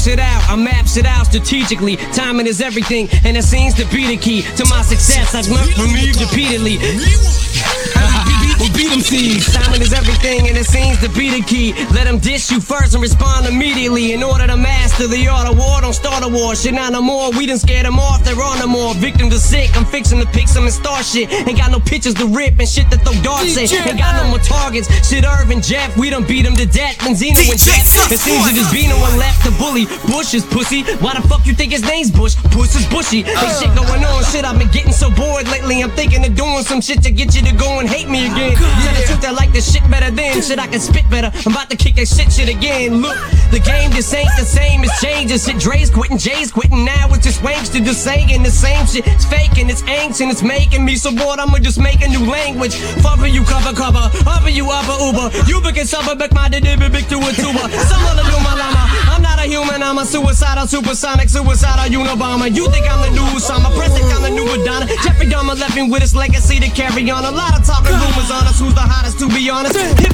it out, I maps it out strategically. Timing is everything, and it seems to be the key to my success. I've learned from me repeatedly. We beat them seeds. Timing is everything, and it seems to be the key. Let them dish you first and respond immediately. In order to master the art of war, don't start a war. Shit, not no more. We done scared them off. They're on no more. Victims are sick. I'm fixing to pick some and start shit. Ain't got no pictures to rip and shit to throw darts at. Ain't got no more targets. Shit, Irv and Jeff, we done beat them to death. And Zeno and Jeff. It seems to just be no one left to bully. Bush is pussy. Why the fuck you think his name's Bush? Puss is bushy. Ain't shit going on. Shit, I've been getting so bored lately. I'm thinking of doing some shit to get you to go and hate me again. Tell the truth, I like this shit better than shit. I can spit better. I'm about to kick that shit again. Look, the game just ain't the same. It's changing. Shit, Dre's quitting, Jay's quitting. Now it's just wanks to just saying the same shit. It's fake and it's ancient. It's making me so bored. I'ma just make a new language. Fuck for you, cover. Upper you, upper Uber. You can suffer, back my big to a tuba. Some other do my llama. I'm not a human. I'm a suicidal, supersonic, suicidal Unabomber. You think I'm the new Osama? President, I'm the new Madonna. Jeffrey Dahmer left me with his legacy to carry on. A lot of talking rumors on us. Who's the hottest, to be honest?